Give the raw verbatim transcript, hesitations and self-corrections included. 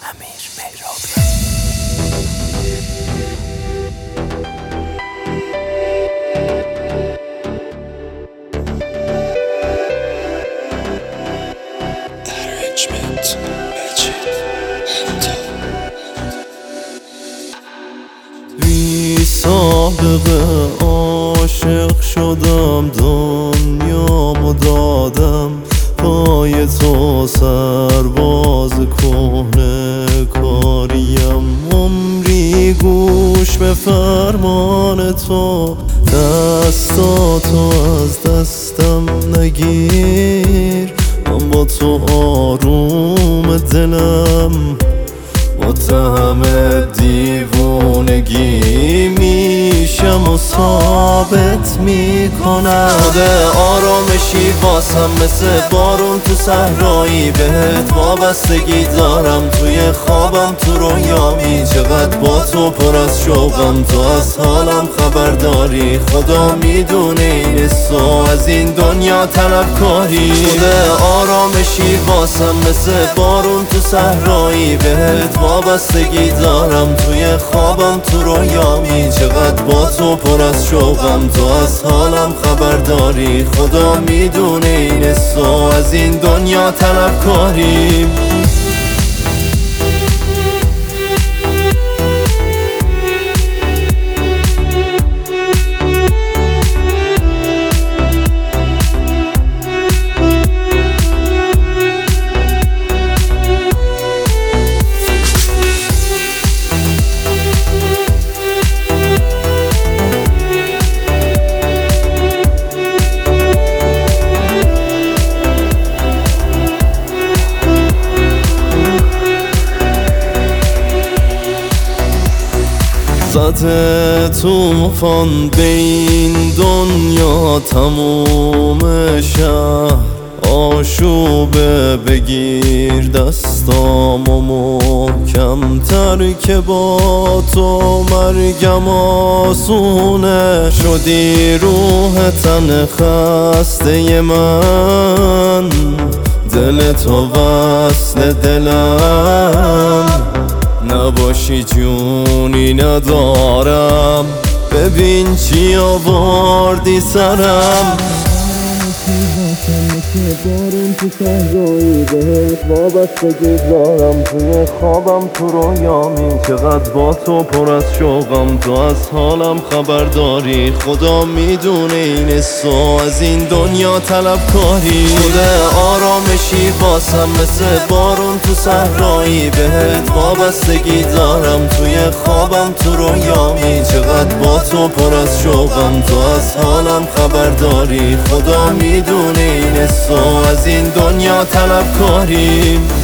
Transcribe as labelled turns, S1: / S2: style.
S1: امیر مهرابی.
S2: بی سابقه عاشق شدم، دنیامو دادم پای تو، سرباز کهنه کاریم. عمری گوش به فرمان تو، دستاتو از دستم نگیر. من با تو آروم دلم متهم دیوونگی میشم و ثابت میکنم. خود آرامشی واسم مثل بارون تو صحرایی، بهت وابستگی دارم. توی خوابم تو رویامی، چقدر با تو پر از شوقم. تو از حالم خبر داری، خدا میدونه این سو از این دنیا طلبکاری. خود آرامشی واسم مثل بارون تو صحرایی، بهت وابستگی دارم. توی خوابم تو رویامی، چقدر با تو پر از شوقم. تو از حالم خبر داری، خدا میدونه این سو از این دنیا طلبکاری. زده توفان به این دنیا، تموم شهر آشوبه. بگیر دستامو محکم تر که با تو مرگم آسونه. شدی روح تن خسته من، دل تو وصل دلم. نباشی جونی ندارم، ببین چی آوردی سرم. بارون تو صحرایی، بهت وابستگی دارم. توی خوابم تو رویامی، چقدر با تو پر از شوقم. تو از حالم خبر داری، خدا میدونه این سو از این دنیا طلبکاری. خود آرامشی واسم مثل بارون تو صحرایی، بهت وابستگی دارم. توی خوابم تو رویامی، چقدر با تو پر از شوقم. تو از حالم خبر داری، خدا میدونه این سو از این دنیا طلبکاری.